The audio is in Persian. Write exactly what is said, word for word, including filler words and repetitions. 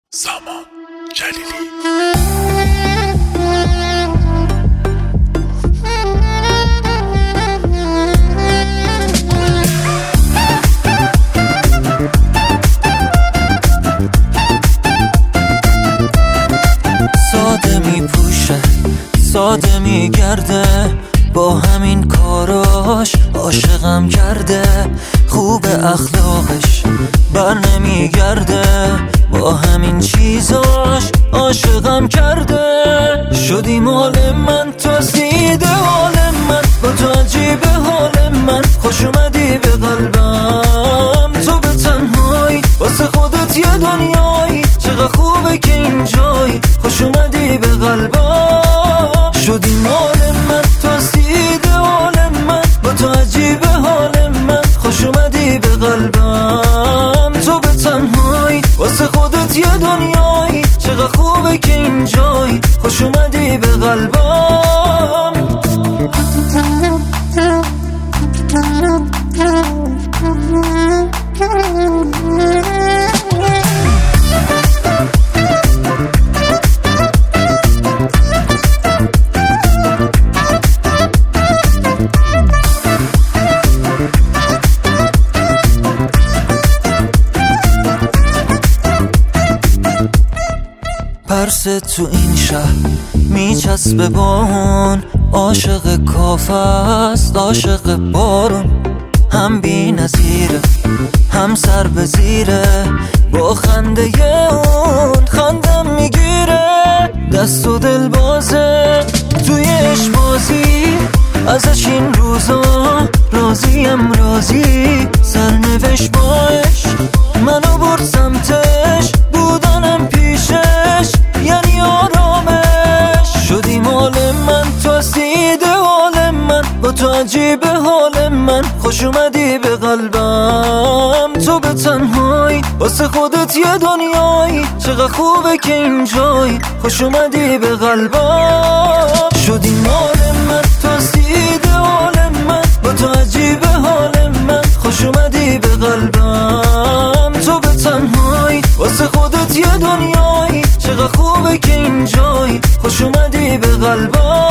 سامان جلیلی. ساده می پوشه ساده می گرده، با همین کاراش عاشقم کرده. خوب اخلاقش بر نمی گرده، با همین چیزاش عاشقم کرده. شدی مال من، تو سیده حال من، با تو عجیب حال من. خوش اومدی به قلبم، تو به تنهایی واسه خودت یه دنیایی. چقدر خوبه که اینجایی، خوش اومدی به قلبم. شدی مال من، تو سیده حال من، با تو عجیب حال من. خوش اومدی به قلبم، تو به تنهایی واسه خودت یه دنیایی. چقدر خوبه که اینجایی، خوش اومدی به قلبم. پرس تو این شهر میچسبه بارون، عاشق کافه است عاشق بارون. هم بی نظیره هم سر به زیره، با خنده اون خندم میگیره. دست و دل بازه توی عشق بازی، ازش این روزا راضیم راضی. سرنوشت باش منو برد سمتش، بودنم پیشش یعنی آرامش. شدی مال من، تو سیده حال من، با تو عجیب حال من. خوش اومدی به قلبم، تو به تنهایی واسه خودت یه دنیایی. چقدر خوبه که اینجایی، خوش اومدی به قلبم. شدی مال من، تو سیده حال من، با تو عجیب حال من. خوش اومدی به قلبم، تو به تنهایی واسه خودت یه دنیایی. چقدر خوبه که اینجایی، خوش اومدی به قلبم.